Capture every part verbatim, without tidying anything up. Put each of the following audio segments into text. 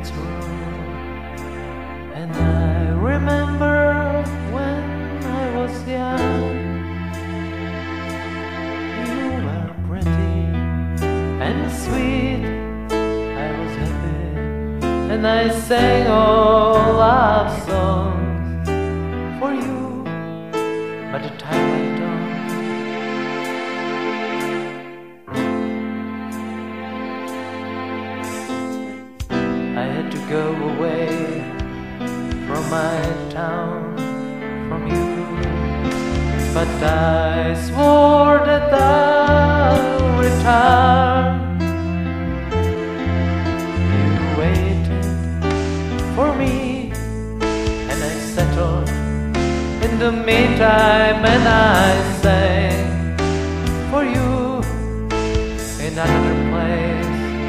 true. And I remember when I was young, you were pretty and sweet. I was happy and I sang all love songs for you. But the time went on. I had to go away from my town, from you. But I swore that I'll return. You waited for me, and I settled in the meantime, and I sang for you in another place.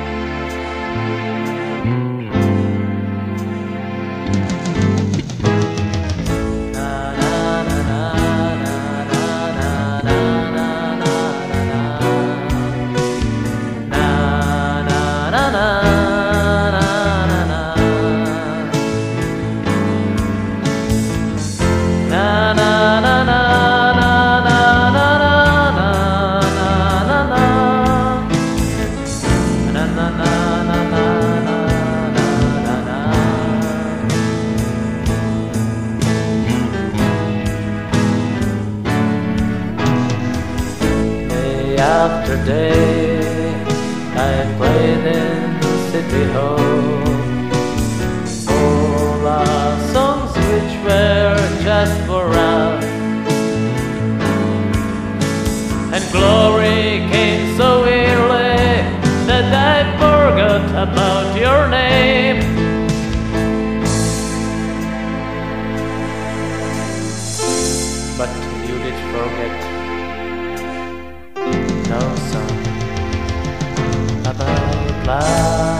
After day, I played in City Hall all our songs which were just for us, and glory came so early that I forgot about your name. But you did forget no song about love.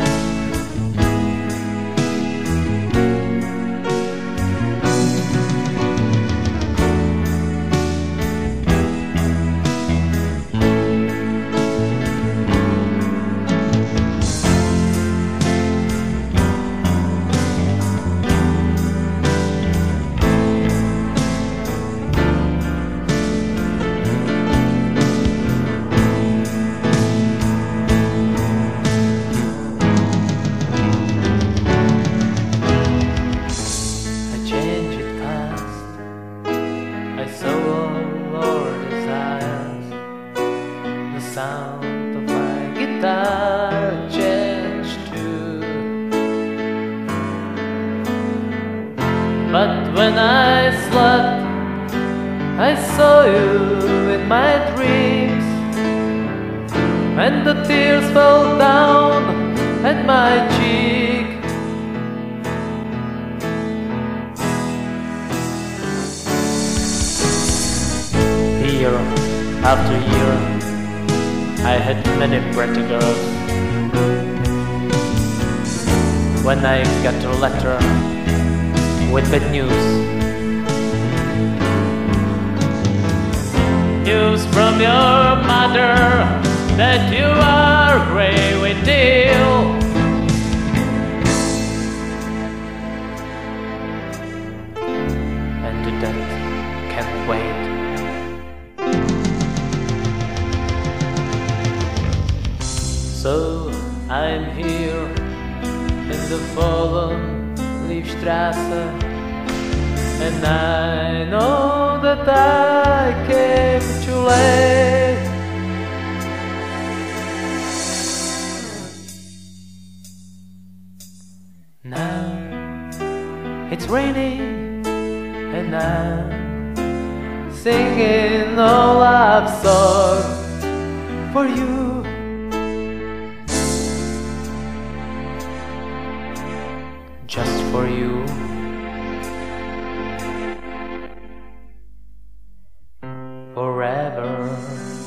I saw all our desires. The sound of my guitar changed too. But when I slept, I saw you in my dreams, and the tears fell down at my cheek. Year after year, I had many pretty girls. When I got a letter with bad news, news from your mother that you are grey with deal, and the death can't wait. So I'm here in the fallen Liebstraße, and I know that I came too late. Now it's raining, and I'm singing all love songs for you. Just for you. Forever.